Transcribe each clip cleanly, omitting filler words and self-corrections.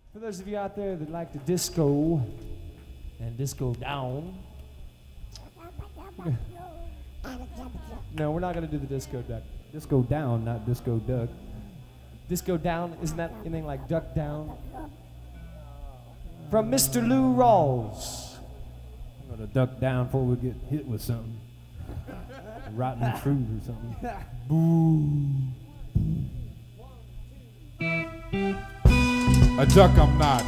For those of you out there that like to disco and disco down. No, we're not going to do the disco duck. Disco down, not disco duck. Disco down, isn't that anything like duck down? From Mr. Lou Rawls. I'm going to duck down before we get hit with something. Rotten fruit or something. A duck I'm not.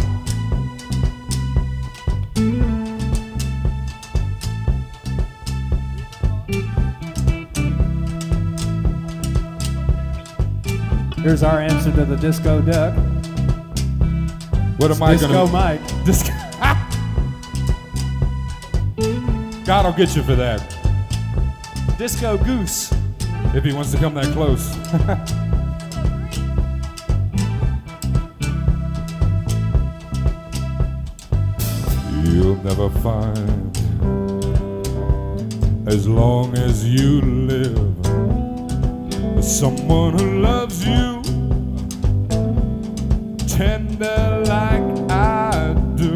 Here's our answer to the disco duck. What am I Disco gonna? Mike. Disco. God will get you for that Disco goose. if he wants to come that close. You'll never find, as long as you live, someone who loves you tender like I do.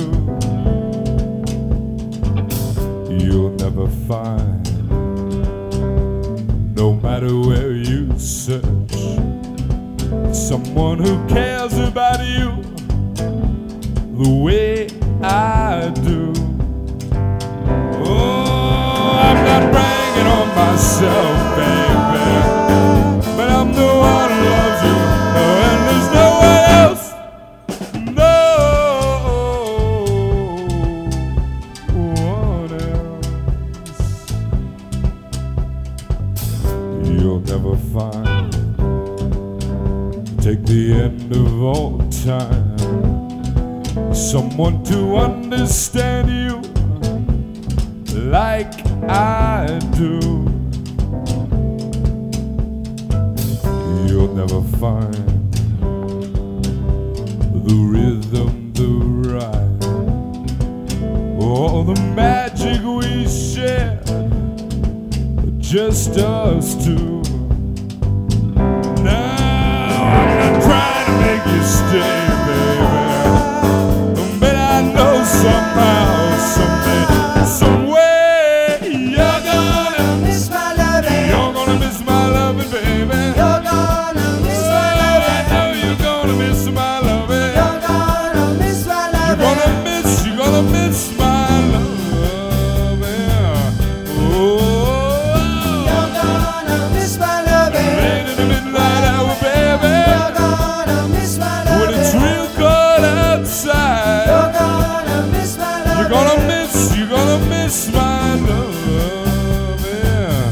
You'll never find, no matter where you search, someone who cares about you the way I do. Oh, I'm not bragging on myself, baby, but I'm the one who loves you, and there's no one else. No one else. You'll never find, take the end of all time, someone to understand you like I do. You'll never find the rhythm, the rhyme, or the magic we share, just us two. Now I'm not trying to make you stay, baby, but I know somehow, someday, some way, you're gonna miss my loving. You're gonna miss my loving, baby. You're gonna miss my loving. I know you're gonna miss my loving. You're gonna miss my loving. You're gonna miss my loving. Oh, you're gonna miss my loving. Late in the midnight hour, baby. You're gonna miss my loving. When it's real cold outside. You're gonna miss my loving. You're gonna miss my love, yeah.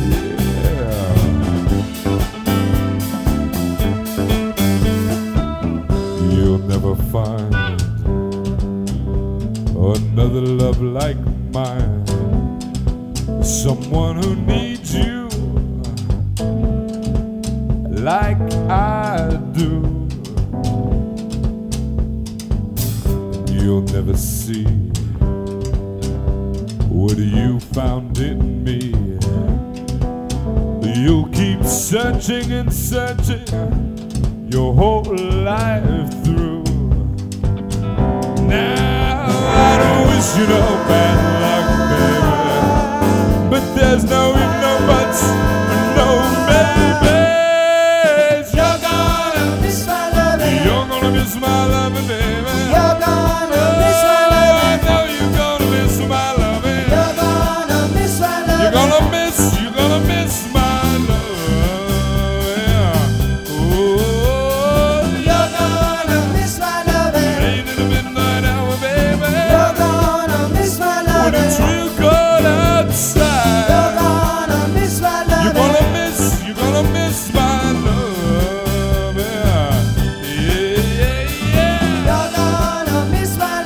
You'll never find another love like mine, someone who needs you like I do. You'll never see what you found in me. You'll keep searching and searching your whole life through. Now I don't wish you no bad luck, baby, but there's no if, no buts, no babies. You're gonna miss my loving. You're gonna miss my loving, baby. You're gonna miss my loving. I know you're gonna miss my loving. You're gonna miss my loving. You're gonna miss my love, yeah. Oh, you're gonna miss my loving. Late in the midnight hour, baby. You're gonna miss my loving. When it's real cold outside. You're gonna miss my loving. You're gonna miss my love, yeah. Yeah, yeah, yeah. You're gonna miss my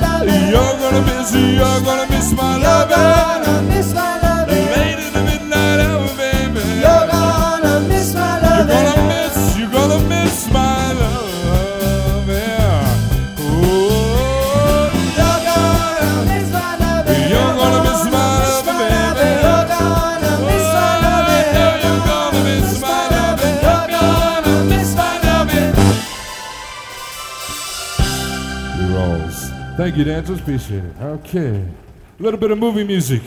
Rolls. Thank you, dancers. Appreciate it. Okay. A little bit of movie music.